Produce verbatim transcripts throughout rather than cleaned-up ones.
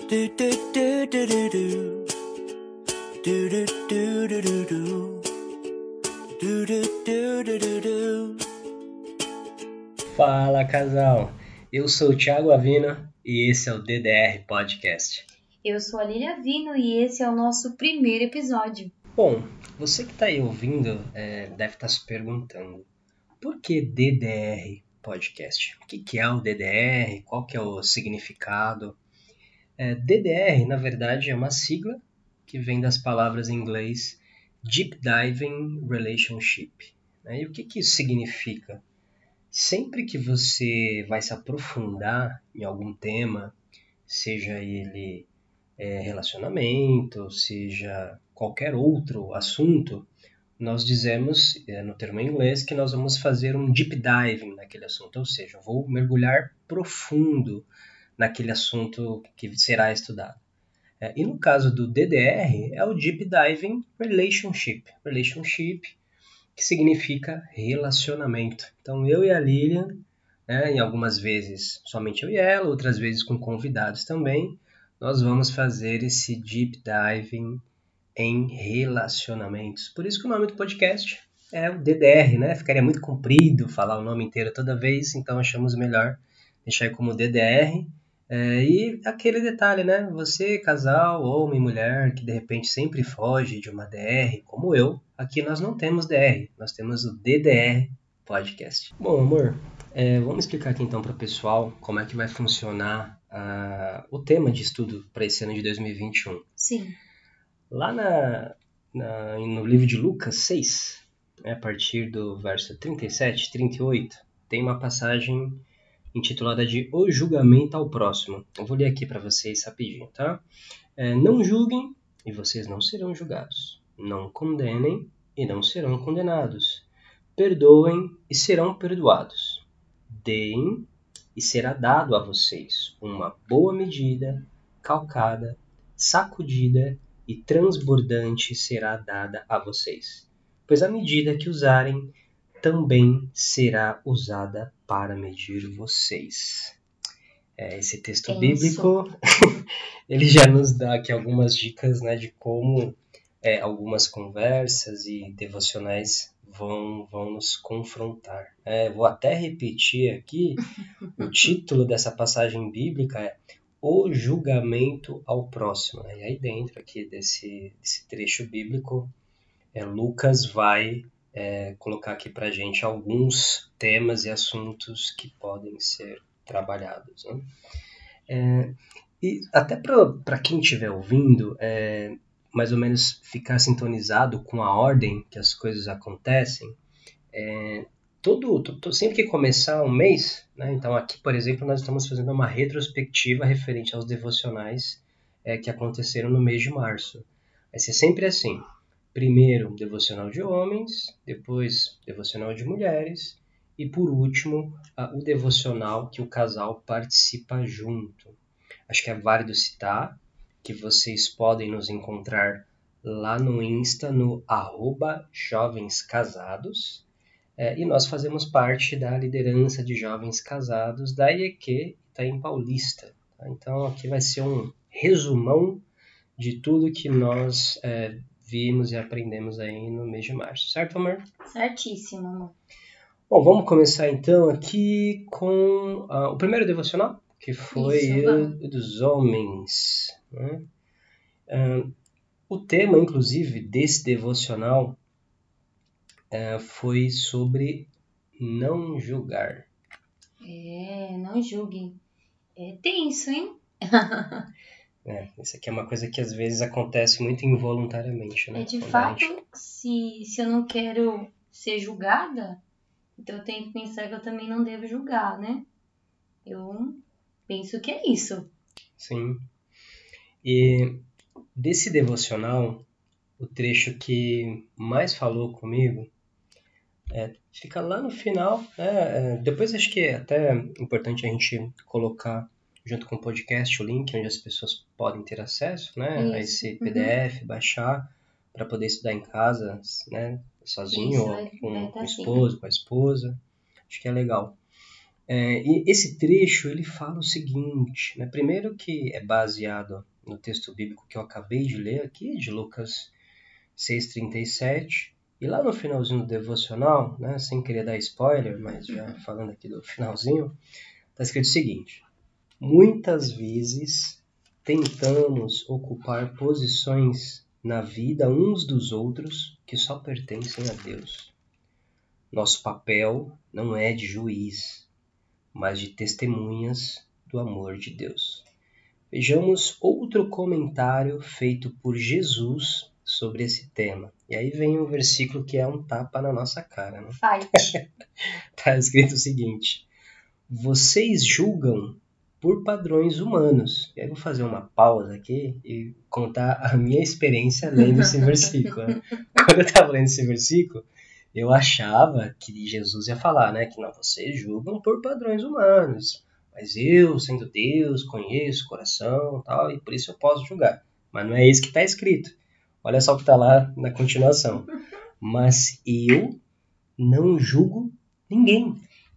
Do do do do do do. Do do do do do do. Do do do do do do. Fala, casal! Eu sou o Thiago Avino e esse é o D D R Podcast. Eu sou a Lília Avino e esse é o nosso primeiro episódio. Bom, você que está aí ouvindo é, deve estar se perguntando, por que D D R Podcast? O que, que é o D D R? Qual que é o significado? É, D D R, na verdade, é uma sigla que vem das palavras em inglês Deep Diving Relationship. Né? E o que, que isso significa? Sempre que você vai se aprofundar em algum tema, seja ele é, relacionamento, seja qualquer outro assunto, nós dizemos, é, no termo em inglês, que nós vamos fazer um deep diving naquele assunto, ou seja, eu vou mergulhar profundo naquele assunto que será estudado. É, e no caso do D D R, é o Deep Diving Relationship. Relationship, que significa relacionamento. Então, eu e a Lilian, né, em algumas vezes somente eu e ela, outras vezes com convidados também, nós vamos fazer esse Deep Diving em relacionamentos. Por isso que o nome do podcast é o D D R, né? Ficaria muito comprido falar o nome inteiro toda vez, então achamos melhor deixar como D D R. É, e aquele detalhe, né? Você, casal, homem, mulher, que de repente sempre foge de uma D R, como eu, aqui nós não temos D R, nós temos o D D R Podcast. Bom, amor, é, vamos explicar aqui então para o pessoal como é que vai funcionar uh, o tema de estudo para esse ano de dois mil e vinte e um. Sim. Lá na, na, no livro de Lucas seis, né, a partir do verso trinta e sete, trinta e oito, tem uma passagem intitulada de O Julgamento ao Próximo. Eu vou ler aqui para vocês rapidinho, tá? É, não julguem e vocês não serão julgados. Não condenem e não serão condenados. Perdoem e serão perdoados. Deem e será dado a vocês uma boa medida, calcada, sacudida e transbordante será dada a vocês. Pois a medida que usarem também será usada para medir vocês. É, esse texto Tenso. bíblico, ele já nos dá aqui algumas dicas, né, de como é, algumas conversas e devocionais vão, vão nos confrontar. É, vou até repetir aqui, o título dessa passagem bíblica é O Julgamento ao Próximo. E aí dentro aqui desse, desse trecho bíblico, é, Lucas vai é, colocar aqui para a gente alguns temas e assuntos que podem ser trabalhados. Né? É, e até para quem estiver ouvindo, é, mais ou menos ficar sintonizado com a ordem que as coisas acontecem, é, todo, todo, sempre que começar um mês, né, então aqui, por exemplo, nós estamos fazendo uma retrospectiva referente aos devocionais é, que aconteceram no mês de março. Vai ser sempre assim. Primeiro, devocional de homens, depois, devocional de mulheres e, por último, o devocional que o casal participa junto. Acho que é válido citar que vocês podem nos encontrar lá no Insta, no arroba Jovens Casados, é, e nós fazemos parte da liderança de Jovens Casados da I E Q Itaim Paulista. Tá? Então, aqui vai ser um resumão de tudo que nós é, vimos e aprendemos aí no mês de março. Certo, amor? Certíssimo, amor. Bom, vamos começar então aqui com uh, o primeiro devocional, que foi Isso, o dos homens. Né? Uh, o tema, inclusive, desse devocional uh, foi sobre não julgar. É, não julguem. É tenso, hein? É, isso aqui é uma coisa que às vezes acontece muito involuntariamente, né? É de Quando a fato, gente- se, se eu não quero ser julgada, então eu tenho que pensar que eu também não devo julgar, né? Eu penso que é isso. Sim. E desse devocional, o trecho que mais falou comigo é, fica lá no final. Né? É, depois acho que é até importante a gente colocar junto com o podcast o link onde as pessoas podem ter acesso, né, a Isso. esse Uhum. P D F, baixar para poder estudar em casa, né, sozinho Isso, ou vai- com, vai com tá o assim. esposo, com a esposa. Acho que é legal. É, e esse trecho ele fala o seguinte, né? Primeiro que é baseado no texto bíblico que eu acabei de ler aqui, de Lucas seis, trinta e sete, e lá no finalzinho do devocional, né, sem querer dar spoiler, mas já falando aqui do finalzinho, está escrito o seguinte: muitas vezes tentamos ocupar posições na vida uns dos outros que só pertencem a Deus. Nosso papel não é de juiz, mas de testemunhas do amor de Deus. Vejamos outro comentário feito por Jesus sobre esse tema. E aí vem um versículo que é um tapa na nossa cara, né? Fight. Está escrito o seguinte: vocês julgam por padrões humanos. E aí eu vou fazer uma pausa aqui e contar a minha experiência lendo esse versículo. Né? Quando eu estava lendo esse versículo, eu achava que Jesus ia falar, né, que não, vocês julgam por padrões humanos, mas eu, sendo Deus, conheço o coração, tal, e por isso eu posso julgar. Mas não é isso que está escrito. Olha só o que está lá na continuação. Mas eu não julgo ninguém.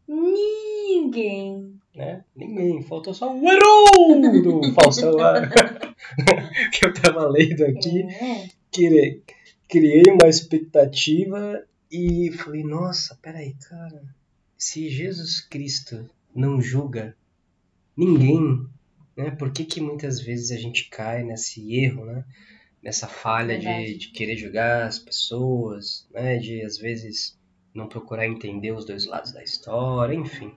Ninguém. Né? Ninguém. Faltou só o erro do Faustão lá. Que eu estava lendo aqui. É. Criei, criei uma expectativa e falei, nossa, peraí, cara, se Jesus Cristo não julga ninguém, né, por que que muitas vezes a gente cai nesse erro, né, nessa falha de, de querer julgar as pessoas, né, de às vezes não procurar entender os dois lados da história, enfim.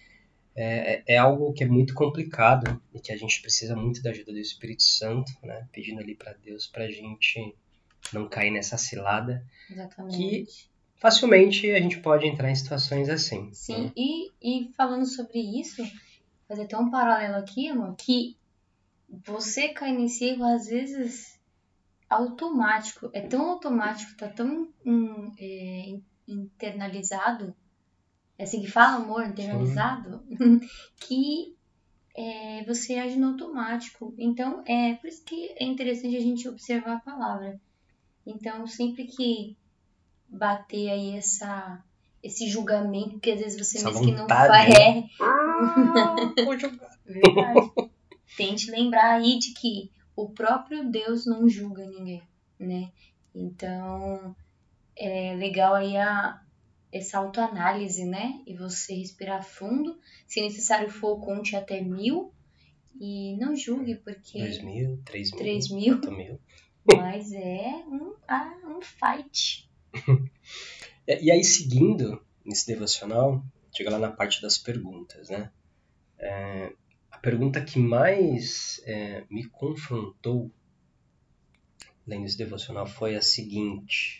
É, é algo que é muito complicado e que a gente precisa muito da ajuda do Espírito Santo, né, pedindo ali para Deus pra gente não cair nessa cilada. Exatamente. Que facilmente a gente pode entrar em situações assim. Sim, Né? e, e falando sobre isso, fazer até um paralelo aqui, amor, que você cai nesse erro às vezes automático. É tão automático, tá tão hum, é, internalizado, é assim que fala, amor, internalizado, que é, você age no automático. Então, é por isso que é interessante a gente observar a palavra. Então, sempre que bater aí essa, esse julgamento, que às vezes você Essa mesmo que não vontade, faz. né? É. Vou jogar. Verdade. Tente lembrar aí de que o próprio Deus não julga ninguém, né? Então, é legal aí a, essa autoanálise, né? E você respirar fundo. Se necessário for, conte até mil. E não julgue, porque... Dois mil, três mil, Três mil. quatro mil. Mas é um, ah, um fight. E aí, seguindo nesse devocional, chega lá na parte das perguntas, né? É, a pergunta que mais é, me confrontou lendo esse devocional foi a seguinte: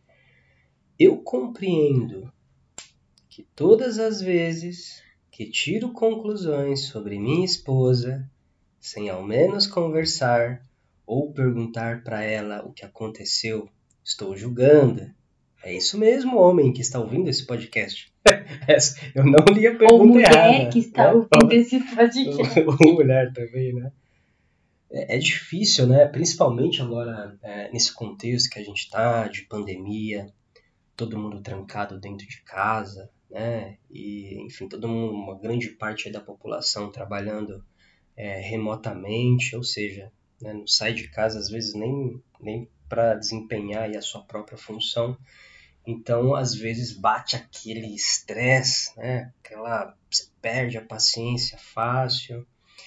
eu compreendo que todas as vezes que tiro conclusões sobre minha esposa, sem ao menos conversar ou perguntar para ela o que aconteceu, estou julgando. É isso mesmo, homem que está ouvindo esse podcast. Eu não li a pergunta Ou mulher errada, que está né? ouvindo esse podcast. Ou mulher também, né? É, é difícil, né? Principalmente agora, é, nesse contexto que a gente está, de pandemia, todo mundo trancado dentro de casa, né? E, enfim, todo mundo, uma grande parte da população trabalhando é, remotamente, ou seja, né, não sai de casa às vezes nem, nem para desempenhar aí a sua própria função. Então, às vezes bate aquele estresse, né? Aquela, você perde a paciência fácil.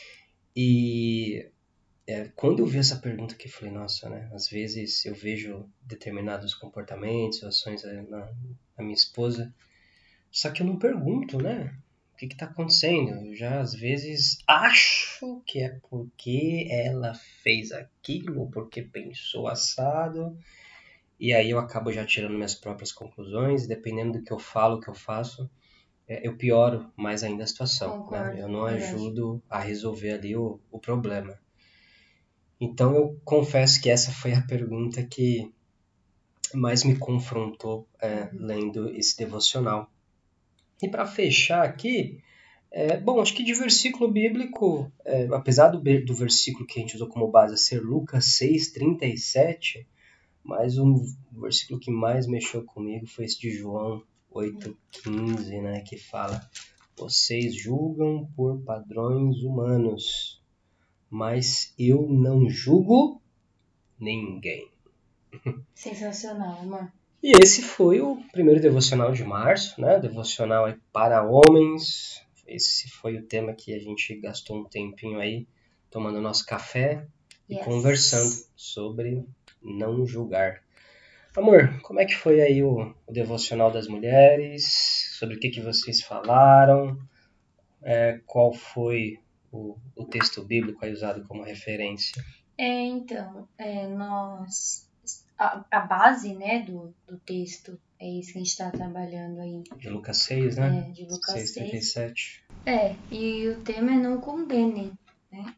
E é, quando eu vi essa pergunta aqui, eu falei, nossa, né? Às vezes eu vejo determinados comportamentos, ações na, na minha esposa, só que eu não pergunto, né? O que está acontecendo? Eu já às vezes acho que é porque ela fez aquilo, porque pensou assado, e aí eu acabo já tirando minhas próprias conclusões, dependendo do que eu falo, o que eu faço, é, eu pioro mais ainda a situação. Concordo, Né? Eu não verdade. ajudo a resolver ali o, o problema. Então eu confesso que essa foi a pergunta que mais me confrontou é, Uhum. lendo esse devocional. E para fechar aqui, é, bom, acho que de versículo bíblico, é, apesar do, do versículo que a gente usou como base ser Lucas seis, trinta e sete, mas um versículo que mais mexeu comigo foi esse de João oito, quinze, né, que fala: Vocês julgam por padrões humanos, mas eu não julgo ninguém. Sensacional, amor. E esse foi o primeiro devocional de março, né? Devocional aí para homens. Esse foi o tema que a gente gastou um tempinho aí tomando nosso café e Yes. conversando sobre não julgar. Amor, como é que foi aí o, o devocional das mulheres? Sobre o que, que vocês falaram? É, qual foi o, o texto bíblico aí usado como referência? É, então, é, nós... A, a base, né, do, do texto é isso que a gente está trabalhando aí. De Lucas seis, né? É, de Lucas seis, trinta e seis. sete. É, e o tema é não condenem, né?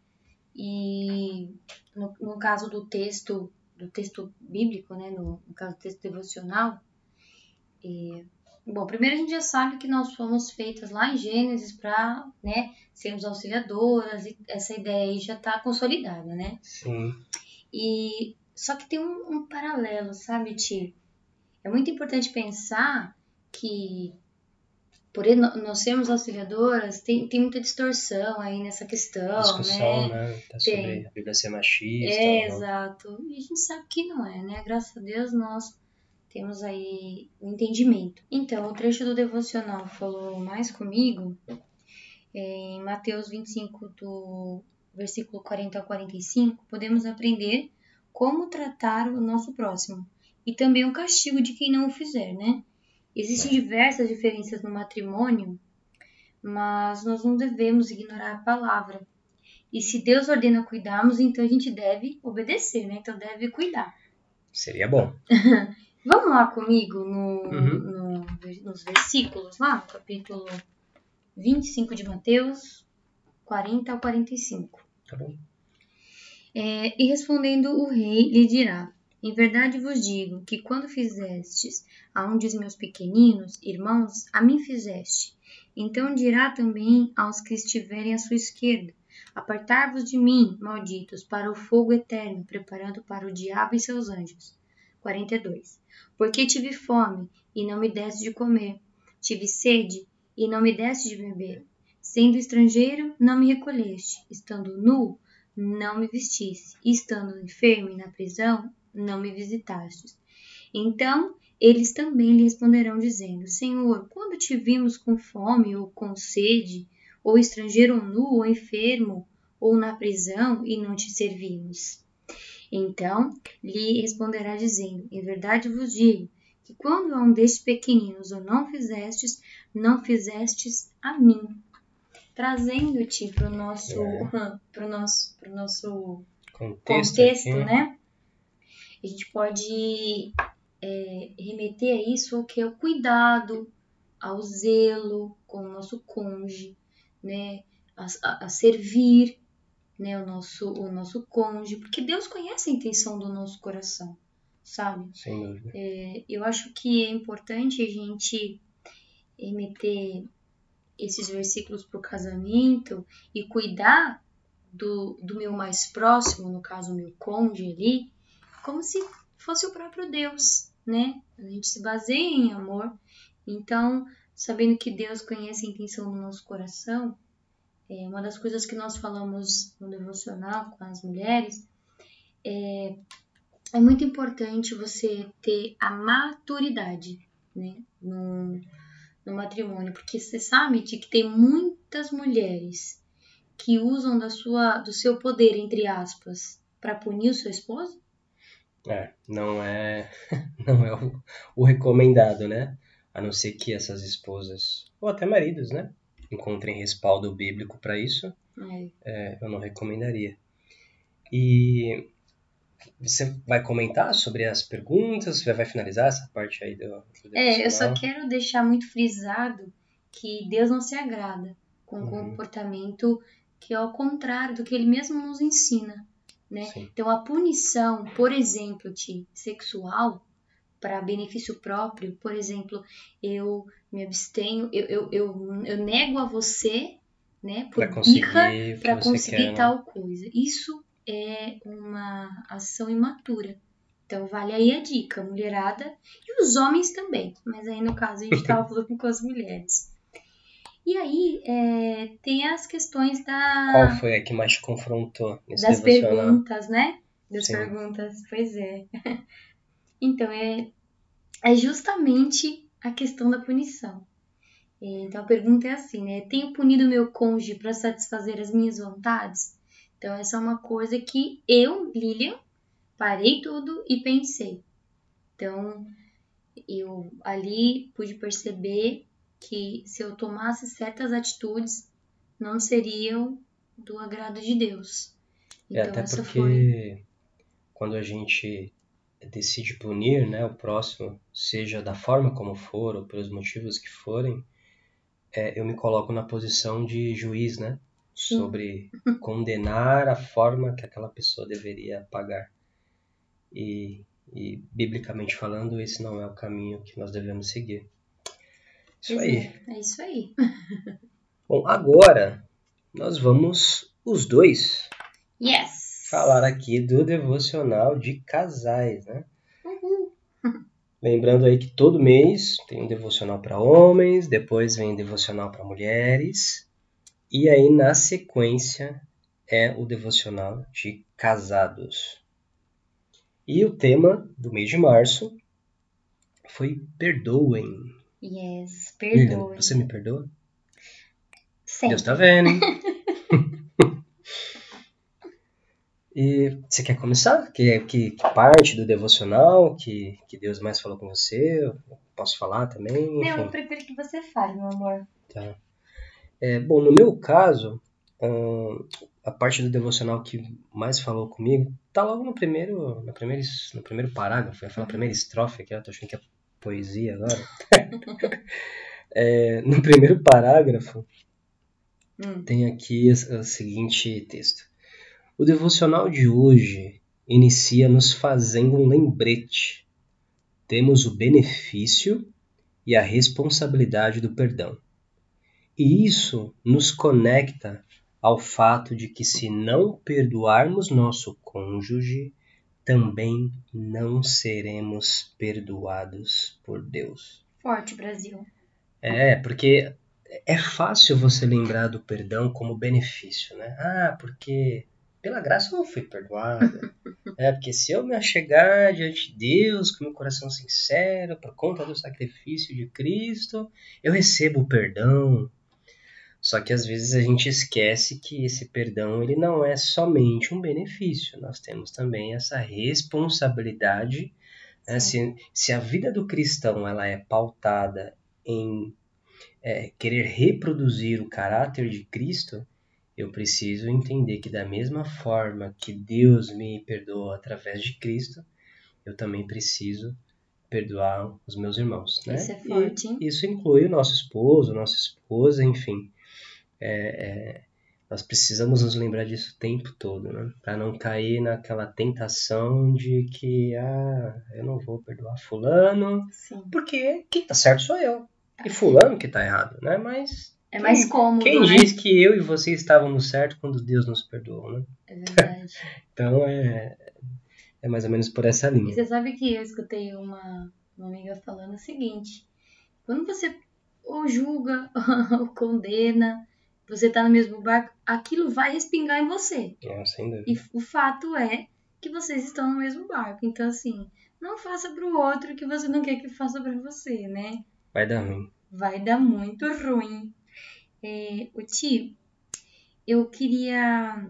E no, no caso do texto, do texto bíblico, né, no, no caso do texto devocional, e, bom, primeiro a gente já sabe que nós fomos feitas lá em Gênesis para, né, sermos auxiliadoras, e essa ideia aí já está consolidada, né? Sim. E só que tem um, um paralelo, sabe, Ti? É muito importante pensar que por nós sermos auxiliadoras, tem, tem muita distorção aí nessa questão, Discussão, né? né? Tá sobre Tem. a Bíblia ser machista É, ou não. exato. E a gente sabe que não é, né? Graças a Deus nós temos aí o entendimento. Então, o trecho do devocional falou mais comigo é, em Mateus vinte e cinco, do versículo quarenta ao quarenta e cinco, podemos aprender como tratar o nosso próximo e também o castigo de quem não o fizer, né? Existem diversas diferenças no matrimônio, mas nós não devemos ignorar a palavra. E se Deus ordena cuidarmos, então a gente deve obedecer, né? Então deve cuidar. Seria bom. Vamos lá comigo no, Uhum. no, nos versículos, lá no capítulo vinte e cinco de Mateus, quarenta ao quarenta e cinco. Tá bom. É, e respondendo o rei lhe dirá: em verdade vos digo que quando fizestes a um dos meus pequeninos irmãos, a mim fizeste. Então dirá também aos que estiverem à sua esquerda: apartai-vos de mim, malditos, para o fogo eterno, preparado para o diabo e seus anjos. quarenta e dois. Porque tive fome, e não me deste de comer. Tive sede, e não me deste de beber. Sendo estrangeiro, não me recolheste. Estando nu, não me vestisse. E estando enfermo e na prisão, não me visitastes. Então eles também lhe responderão, dizendo: Senhor, quando te vimos com fome ou com sede, ou estrangeiro ou nu, ou enfermo, ou na prisão, e não te servimos? Então lhe responderá, dizendo: em verdade vos digo, que quando a um destes pequeninos o não fizestes, não fizestes a mim. Trazendo-te para o nosso, É. pro nosso, pro nosso Contexto, contexto, aqui. né? A gente pode é, remeter a isso, que é o cuidado, ao zelo com o nosso cônjuge, né? A, a, a servir, né? o, nosso, o nosso cônjuge, porque Deus conhece a intenção do nosso coração, sabe? Sem dúvida. É, eu acho que é importante a gente remeter esses versículos para o casamento e cuidar do, do meu mais próximo, no caso o meu cônjuge ali, como se fosse o próprio Deus, né? A gente se baseia em amor, então, sabendo que Deus conhece a intenção do nosso coração, é uma das coisas que nós falamos no devocional com as mulheres, é, é muito importante você ter a maturidade, né? No, no matrimônio, porque você sabe de que tem muitas mulheres que usam da sua, do seu poder, entre aspas, para punir o seu esposo? É, não é, não é o, o recomendado, né? A não ser que essas esposas, ou até maridos, né? Encontrem respaldo bíblico para isso, É. é, eu não recomendaria. E você vai comentar sobre as perguntas? Você vai finalizar essa parte aí do, do É, eu só devocional? quero deixar muito frisado que Deus não se agrada com um Uhum. comportamento que é ao contrário do que Ele mesmo nos ensina, né? Sim. Então, a punição, por exemplo, de sexual, para benefício próprio, por exemplo, eu me abstenho, eu, eu, eu, eu nego a você, né, por Para birra, conseguir o que para você conseguir quer, né? tal coisa. Isso é uma ação imatura. Então, vale aí a dica, mulherada, e os homens também, mas aí no caso a gente estava falando com as mulheres. E aí, é, tem as questões da, Qual foi a que mais te confrontou nesse das devocional? perguntas, né? Das Sim. perguntas, pois é. Então, é, é justamente a questão da punição. É, Então, a pergunta é assim, né? Tenho punido meu cônjuge para satisfazer as minhas vontades? Então, essa é uma coisa que eu, Lilian, parei tudo e pensei. Então, eu ali pude perceber que se eu tomasse certas atitudes, não seriam do agrado de Deus. É, Então, até essa porque foi. quando a gente decide punir, né, o próximo, seja da forma como for ou pelos motivos que forem, é, eu me coloco na posição de juiz, né, Sim, sobre condenar a forma que aquela pessoa deveria pagar. E, e, biblicamente falando, esse não é o caminho que nós devemos seguir. Isso pois aí. é, é isso aí. Bom, agora nós vamos, os dois, Yes! falar aqui do devocional de casais, né? Uhul. Lembrando aí que todo mês tem um devocional para homens, depois vem um devocional para mulheres, e aí na sequência é o devocional de casados. E o tema do mês de março foi perdoem. Yes, Lilian, perdoe. você me perdoa? Sempre. Deus tá vendo, hein? E você quer começar? Que, que, que parte do devocional que, que Deus mais falou com você? Eu posso falar também? Não, eu Enfim. prefiro que você fale, meu amor. Tá. É, bom, no meu caso, hum, a parte do devocional que mais falou comigo tá logo no primeiro, no primeiro, no primeiro parágrafo. Eu ia falar a primeira estrofe aqui, eu tô achando que é poesia agora. É, no primeiro parágrafo Hum. tem aqui o seguinte texto. O devocional de hoje inicia nos fazendo um lembrete. Temos o benefício e a responsabilidade do perdão. E isso nos conecta ao fato de que se não perdoarmos nosso cônjuge, também não seremos perdoados por Deus. Forte, Brasil. É, porque é fácil você lembrar do perdão como benefício, né? Ah, porque pela graça eu não fui perdoado. É, porque se eu me achegar diante de Deus com meu coração sincero, por conta do sacrifício de Cristo, eu recebo o perdão. Só que às vezes a gente esquece que esse perdão ele não é somente um benefício. Nós temos também essa responsabilidade. Né? Se, se a vida do cristão ela é pautada em é, querer reproduzir o caráter de Cristo, eu preciso entender que da mesma forma que Deus me perdoa através de Cristo, eu também preciso perdoar os meus irmãos, né? Isso é forte, hein? E isso inclui o nosso esposo, nossa esposa, enfim. É, é, nós precisamos nos lembrar disso o tempo todo, né? Para não cair naquela tentação de que ah, eu não vou perdoar fulano, Sim. porque quem tá certo sou eu. E fulano que tá errado, né? Mas É quem, mais cômodo, quem né? diz que eu e você estávamos certos quando Deus nos perdoou, né? É verdade. Então é, é mais ou menos por essa E linha. você sabe que eu escutei uma, uma amiga falando o seguinte: quando você ou julga ou condena, você tá no mesmo barco, aquilo vai respingar em você. É, sem dúvida. E o fato é que vocês estão no mesmo barco. Então, assim, não faça pro outro o que você não quer que faça pra você, né? Vai dar ruim. Vai dar muito ruim. É, o tio, eu queria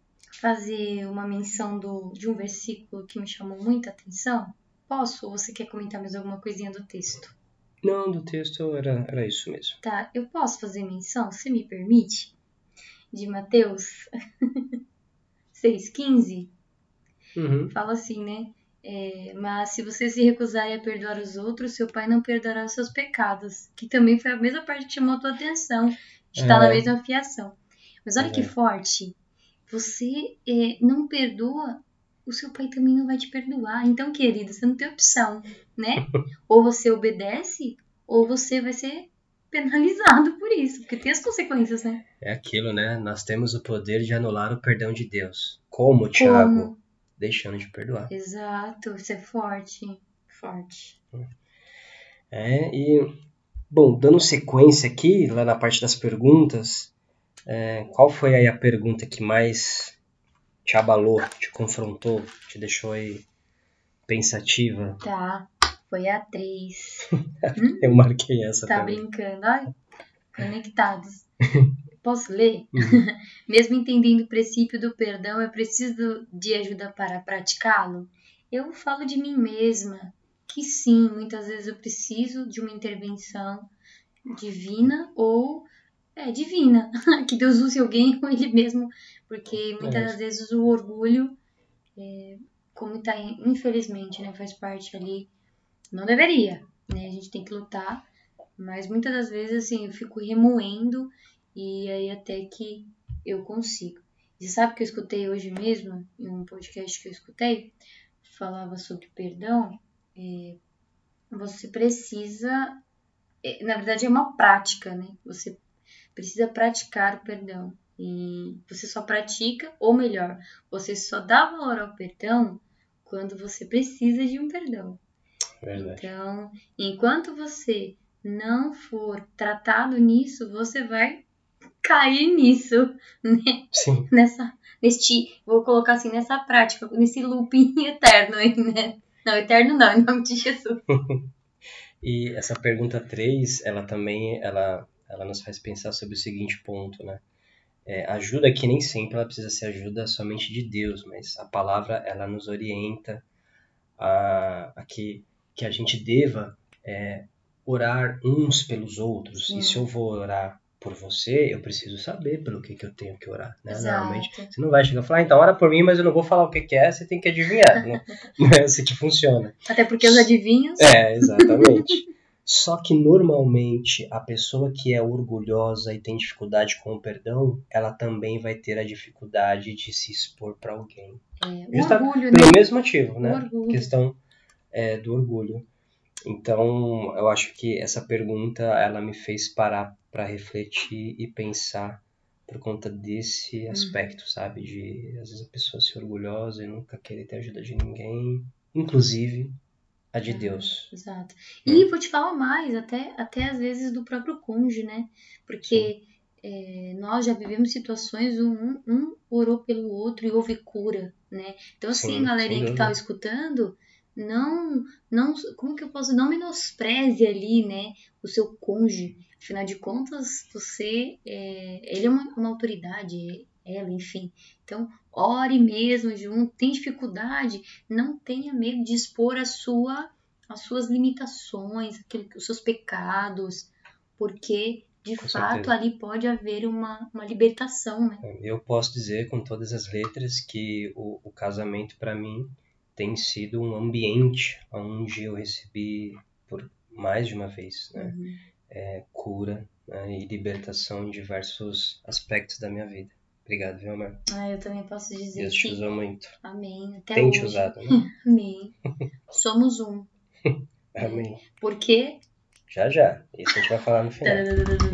fazer uma menção do, de um versículo que me chamou muita atenção. Posso? Ou você quer comentar mais alguma coisinha do texto? Não, do texto era, era isso mesmo. Tá, eu posso fazer menção, se me permite? De Mateus seis, quinze. Uhum. Fala assim, né? É, mas se você se recusar a perdoar os outros, seu pai não perdoará os seus pecados. Que também foi a mesma parte que chamou a tua atenção. De estar É. na mesma fiação. Mas olha que É. forte. Você é, não perdoa, o seu pai também não vai te perdoar. Então, querido, você não tem opção, né? Ou você obedece, ou você vai ser penalizado por isso. Porque tem as consequências, né? É aquilo, né? Nós temos o poder de anular o perdão de Deus. Como, Tiago? Como? Deixando de perdoar. Exato, isso é forte. Forte. É, e Bom, dando sequência aqui, lá na parte das perguntas, é, qual foi aí a pergunta que mais te abalou, te confrontou, te deixou aí pensativa? Tá, foi a três. Eu marquei essa Tá também. brincando? Ai, conectados. Posso ler? Uhum. Mesmo entendendo o princípio do perdão, é preciso de ajuda para praticá-lo? Eu falo de mim mesma, que sim, muitas vezes eu preciso de uma intervenção divina ou é divina, que Deus use alguém ou ele mesmo, porque muitas É, das vezes o orgulho, é, como está infelizmente, né, faz parte ali, não deveria, né? A gente tem que lutar, mas muitas das vezes assim eu fico remoendo e aí até que eu consigo. E sabe o que eu escutei hoje mesmo em um podcast que eu escutei? Falava sobre perdão. É, você precisa, é, na verdade é uma prática, né? Você precisa praticar o perdão. E você só pratica, ou melhor, você só dá valor ao perdão quando você precisa de um perdão. verdade. Então, enquanto você não for tratado nisso, você vai cair nisso, né? Sim. Nessa, neste, vou colocar assim, nessa prática, nesse looping eterno aí, né? Não, eterno não, em nome de Jesus. E essa pergunta três, ela também, ela, ela nos faz pensar sobre o seguinte ponto, né? É, ajuda que nem sempre ela precisa ser ajuda somente de Deus, mas a palavra, ela nos orienta a, a que, que a gente deva é, orar uns pelos outros. Sim. E se eu vou orar por você, eu preciso saber pelo que, que eu tenho que orar, né? Normalmente, Exato. você não vai chegar e falar, ah, então ora por mim, mas eu não vou falar o que, que é, você tem que adivinhar. Não, não é assim que funciona. Até porque os adivinhos. É, exatamente. Só que normalmente a pessoa que é orgulhosa e tem dificuldade com o perdão, ela também vai ter a dificuldade de se expor para alguém. É, o Justa orgulho, pelo né? mesmo motivo, O né? orgulho. Questão é, do orgulho. Então, eu acho que essa pergunta ela me fez parar para refletir e pensar por conta desse aspecto, sabe? De às vezes a pessoa ser orgulhosa e nunca querer ter ajuda de ninguém, inclusive a de Deus. Exato. Hum. E vou te falar mais, até, até às vezes do próprio cônjuge, né? Porque é, nós já vivemos situações um, um orou pelo outro e houve cura, né? Então, assim, Sim, sem galerinha que tá dúvida. escutando, não, não, como que eu posso, não menospreze ali, né, o seu cônjuge. Afinal de contas, você, é, ele é uma, uma autoridade, ela, enfim. Então, ore mesmo junto, tem dificuldade, não tenha medo de expor a sua, as suas limitações, aquele, os seus pecados, porque de Com fato certeza. ali pode haver uma, uma libertação, né? Eu posso dizer com todas as letras que o, o casamento para mim tem sido um ambiente onde eu recebi por mais de uma vez, né, Uhum. é, cura, né, e libertação em diversos aspectos da minha vida. Obrigado, viu, amor? Ah, eu também posso dizer Deus te que, usou muito. amém, até Tem te hoje, usado, né? amém, somos um, né? Amém. Porque Já já. Isso a gente vai falar no final.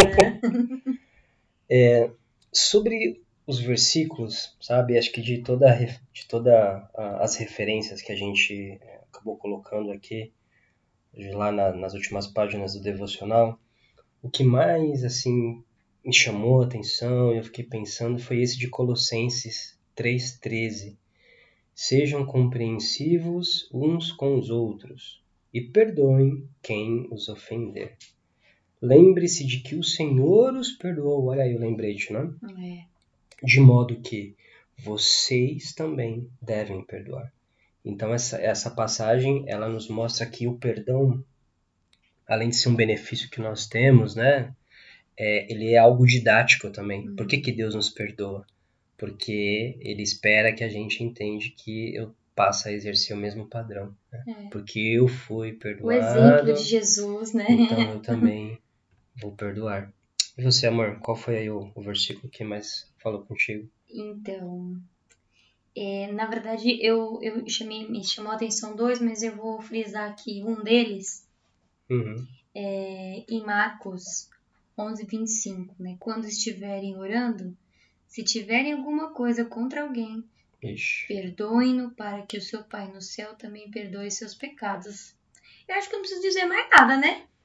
Sobre os versículos, sabe? Acho que de toda, de toda as referências que a gente acabou colocando aqui, lá na, nas últimas páginas do devocional, o que mais, assim, me chamou a atenção e eu fiquei pensando foi esse de Colossenses três treze. Sejam compreensivos uns com os outros e perdoem quem os ofender. Lembre-se de que o Senhor os perdoou. Olha aí o lembrete, né? é, De modo que vocês também devem perdoar. Então essa, essa passagem ela nos mostra que o perdão, além de ser um benefício que nós temos, né, é, ele é algo didático também. Por que, que Deus nos perdoa? Porque Ele espera que a gente entende que eu passe a exercer o mesmo padrão. Né? é. Porque eu fui O exemplo de perdoado, Jesus, né? então eu também vou perdoar. E você, amor, qual foi aí o, o versículo que mais falou contigo? Então, é, na verdade, eu, eu chamei, me chamou a atenção dois, mas eu vou frisar aqui um deles, Uhum. é, em Marcos onze, vinte e cinco, né? Quando estiverem orando, se tiverem alguma coisa contra alguém, Ixi. perdoem-no para que o seu Pai no céu também perdoe seus pecados. Eu acho que eu não preciso dizer mais nada, né?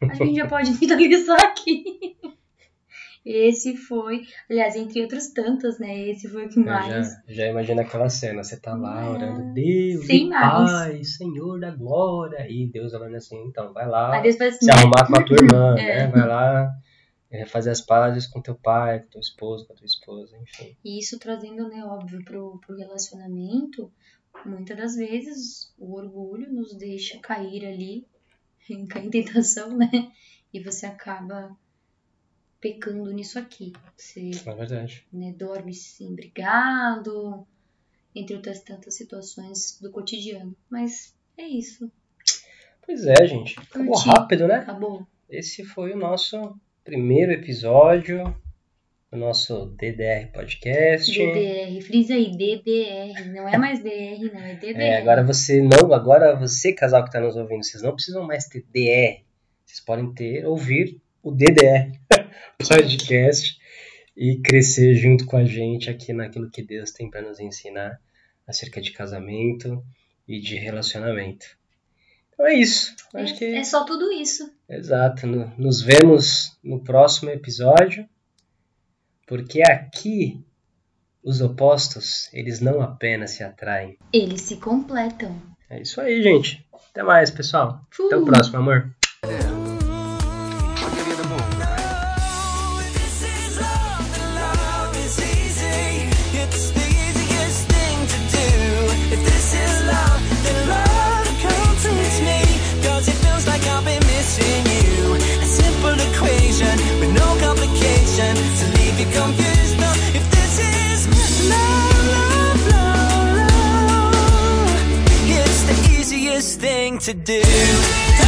Acho que a gente já pode finalizar aqui. Esse foi, aliás, entre outros tantos, né? Esse foi o que Eu mais. já, já imagina aquela cena, você tá lá É. orando, Deus, Sem e mais. Pai, Senhor da glória. E Deus falando assim, então, vai lá Aí Deus fala assim, se arrumar com a tua irmã, É. né? Vai lá é, fazer as pazes com teu pai, com teu esposo, com a tua esposa, enfim. E isso trazendo, né, óbvio, pro, pro relacionamento, muitas das vezes o orgulho nos deixa cair ali, cair em tentação, né? E você acaba pecando nisso aqui. Você, É verdade. né, dorme sim brigado, entre outras tantas situações do cotidiano. Mas é isso. Pois é, gente. Acabou Curti. rápido, né? Acabou. Esse foi o nosso primeiro episódio do nosso D D R Podcast. D D R, frisa aí, D D R. Não é mais D R, não, é D D R. É, agora você não, agora você, casal que está nos ouvindo, vocês não precisam mais ter D R. Vocês podem ter, ouvir o D D R Podcast e crescer junto com a gente aqui naquilo que Deus tem para nos ensinar acerca de casamento e de relacionamento. Então é isso. Acho É, que é só tudo isso. exato. No- Nos vemos no próximo episódio, porque aqui os opostos, eles não apenas se atraem. Eles se completam. É isso aí, gente. Até mais, pessoal. Fui. Até o próximo, amor. This is love, and love is easy. It's the easiest thing to do. If this is love, then love completes me. Cause it feels like I've been missing you. A simple equation with no complication to leave you confused. No, if this is love, love, love, love, it's the easiest thing to do.